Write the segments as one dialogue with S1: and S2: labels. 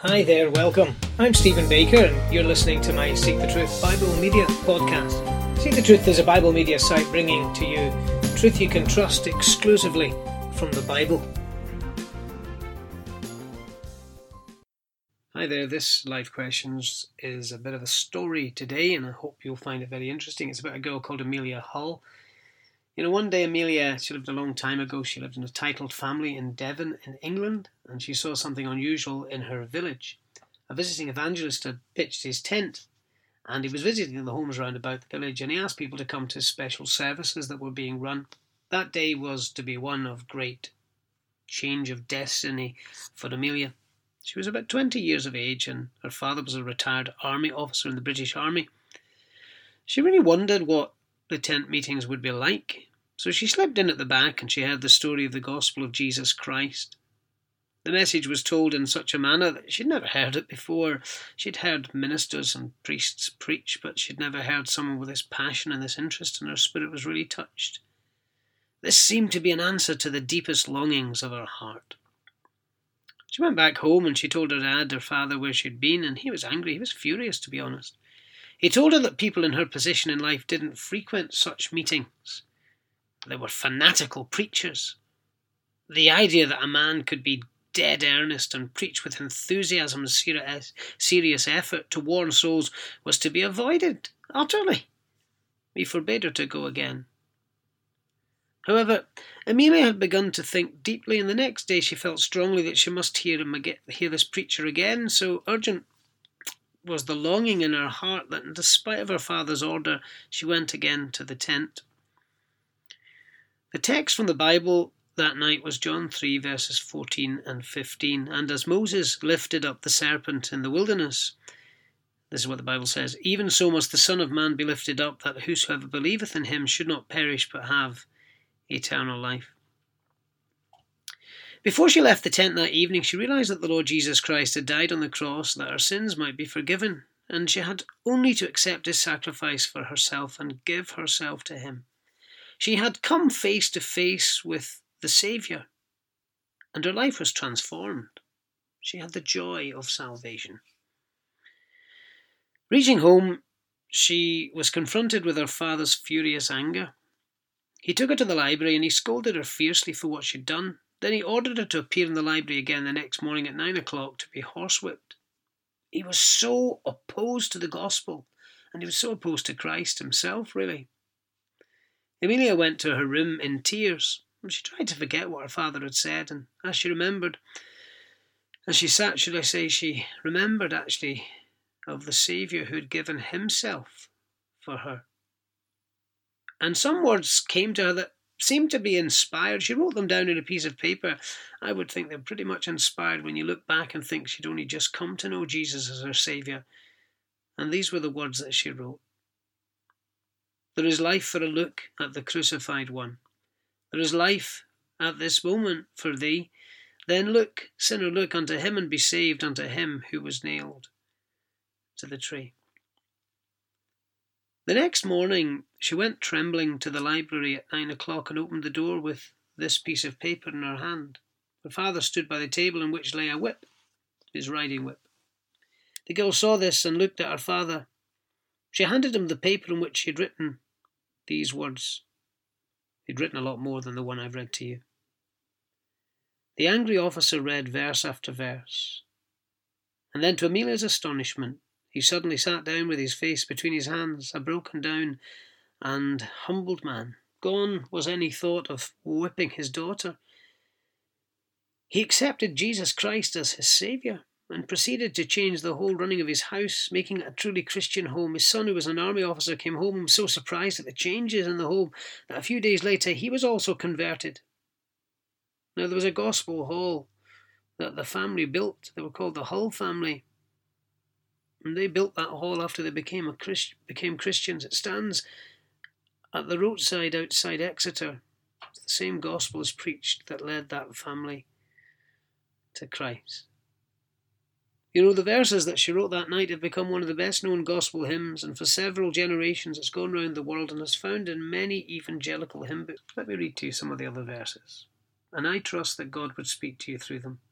S1: Hi there, welcome. I'm Stephen Baker and you're listening to my Seek the Truth Bible Media podcast. Seek the Truth is a Bible media site bringing to you truth you can trust exclusively from the Bible. Hi there, this Life Questions is a bit of a story today and I hope you'll find it very interesting. It's about a girl called Amelia Hull. One day Amelia, she lived a long time ago, she lived in a titled family in Devon in England, and she saw something unusual in her village. A visiting evangelist had pitched his tent, and he was visiting the homes round about the village, and he asked people to come to special services that were being run. That day was to be one of great change of destiny for Amelia. She was about 20 years of age, and her father was a retired army officer in the British Army. She really wondered what the tent meetings would be like. So she slipped in at the back and she heard the story of the gospel of Jesus Christ. The message was told in such a manner that she'd never heard it before. She'd heard ministers and priests preach, but she'd never heard someone with this passion and this interest, and her spirit was really touched. This seemed to be an answer to the deepest longings of her heart. She went back home and she told her dad, her father, where she'd been, and he was angry. He was furious, to be honest. He told her that people in her position in life didn't frequent such meetings. They were fanatical preachers. The idea that a man could be dead earnest and preach with enthusiasm and serious effort to warn souls was to be avoided utterly. He forbade her to go again. However, Amelia had begun to think deeply, and the next day she felt strongly that she must hear this preacher again, so urgent was the longing in her heart that, in despite of her father's order, she went again to the tent. The text from the Bible that night was John 3 verses 14 and 15. And as Moses lifted up the serpent in the wilderness, this is what the Bible says, even so must the Son of Man be lifted up, that whosoever believeth in him should not perish but have eternal life. Before she left the tent that evening, she realised that the Lord Jesus Christ had died on the cross that her sins might be forgiven, and she had only to accept his sacrifice for herself and give herself to him. She had come face to face with the Saviour, and her life was transformed. She had the joy of salvation. Reaching home, she was confronted with her father's furious anger. He took her to the library and he scolded her fiercely for what she'd done. Then he ordered her to appear in the library again the next morning at 9 o'clock to be horsewhipped. He was so opposed to the gospel, and he was so opposed to Christ himself, really. Amelia went to her room in tears. She tried to forget what her father had said, and as she sat, she remembered actually of the Saviour who had given himself for her. And some words came to her that seemed to be inspired. She wrote them down on a piece of paper. I would think they're pretty much inspired when you look back and think she'd only just come to know Jesus as her Saviour. And these were the words that she wrote. There is life for a look at the crucified one. There is life at this moment for thee. Then look, sinner, look unto him and be saved, unto him who was nailed to the tree. The next morning, she went trembling to the library at 9 o'clock and opened the door with this piece of paper in her hand. Her father stood by the table in which lay a whip, his riding whip. The girl saw this and looked at her father. She handed him the paper on which she had written these words. He'd written a lot more than the one I've read to you. The angry officer read verse after verse, and then to Amelia's astonishment, he suddenly sat down with his face between his hands, a broken down and humbled man. Gone was any thought of whipping his daughter. He accepted Jesus Christ as his Saviour and proceeded to change the whole running of his house, making it a truly Christian home. His son, who was an army officer, came home and was so surprised at the changes in the home that a few days later he was also converted. Now there was a gospel hall that the family built. They were called the Hull family. And they built that hall after they became Christians. It stands at the roadside outside Exeter. It's the same gospel is preached that led that family to Christ. The verses that she wrote that night have become one of the best known gospel hymns, and for several generations it's gone round the world and is found in many evangelical hymn books. Let me read to you some of the other verses, and I trust that God would speak to you through them.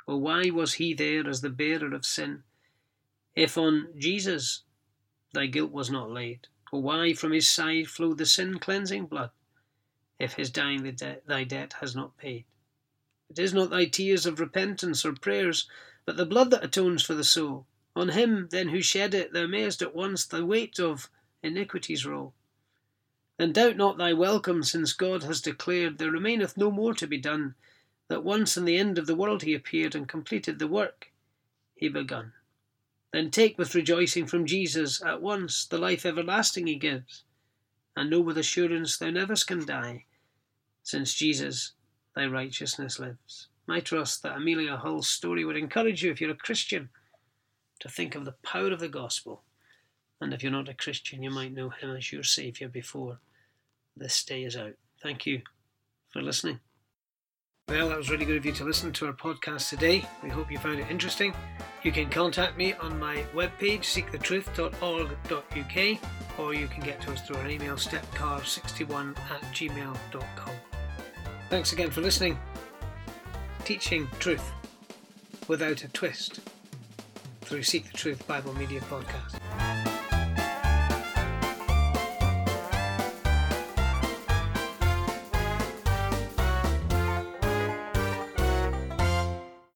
S1: Oh, why was he there as the bearer of sin? If on Jesus thy guilt was not laid, oh, why from his side flowed the sin-cleansing blood? If his dying thy debt has not paid. It is not thy tears of repentance or prayers, but the blood that atones for the soul. On him then who shed it thou mayest at once the weight of iniquities roll. Then doubt not thy welcome, since God has declared there remaineth no more to be done, that once in the end of the world he appeared and completed the work he begun. Then take with rejoicing from Jesus at once the life everlasting he gives, and know with assurance thou never can die, since Jesus thy righteousness lives. I trust that Amelia Hull's story would encourage you, if you're a Christian, to think of the power of the gospel. And if you're not a Christian, you might know him as your Saviour before this day is out. Thank you for listening. Well, that was really good of you to listen to our podcast today. We hope you found it interesting. You can contact me on my webpage, seekthetruth.org.uk, or you can get to us through our email, stepcar61@gmail.com. Thanks again for listening. Teaching truth without a twist through Seek the Truth Bible Media Podcast.